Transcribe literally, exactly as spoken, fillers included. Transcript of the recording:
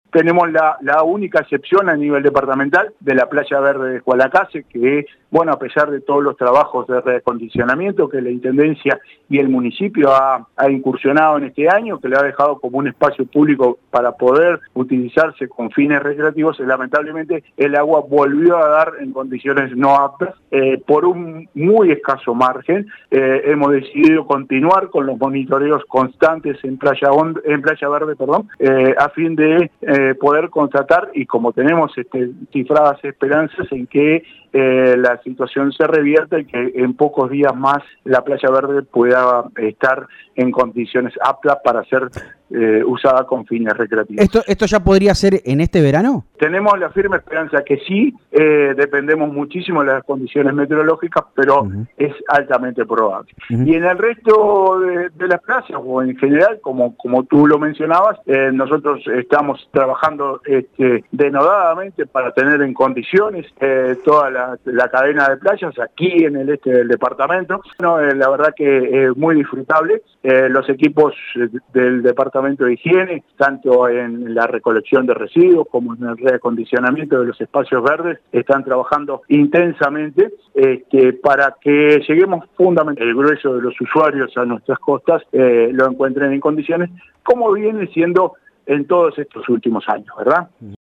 Tenemos la, la única excepción a nivel departamental de la Playa Verde de Jualacase, que, bueno, a pesar de todos los trabajos de reacondicionamiento que la Intendencia y el municipio ha, ha incursionado en este año, que le ha dejado como un espacio público para poder utilizarse con fines recreativos, lamentablemente el agua volvió a dar en condiciones no aptas. Eh, por un muy escaso margen, eh, hemos decidido continuar con los monitoreos constantes en Playa, Ond en Playa Verde, perdón, eh, a fin de eh, poder constatar, y como tenemos este, cifradas esperanzas en que eh, la situación se revierta y que en pocos días más la Playa Verde pueda estar en condiciones aptas para ser eh, usada con fines recreativos. ¿Esto, ¿Esto ya podría ser en este verano? Tenemos la firme esperanza que sí, eh, dependemos muchísimo de las condiciones meteorológicas, pero uh-huh. es altamente probable. Uh-huh. Y en el resto de, de las playas, o en general, como, como tú lo mencionabas, eh, nosotros estamos trabajando este, denodadamente para tener en condiciones eh, toda la, la cadena de playas aquí en el este del departamento. No, eh, la verdad que es muy disfrutable. Eh, los equipos del departamento de higiene, tanto en la recolección de residuos como en el reacondicionamiento de los espacios verdes, están trabajando intensamente este, para que lleguemos fundamentalmente, el grueso de los usuarios a nuestras costas eh, lo encuentren en condiciones como viene siendo en todos estos últimos años, ¿verdad?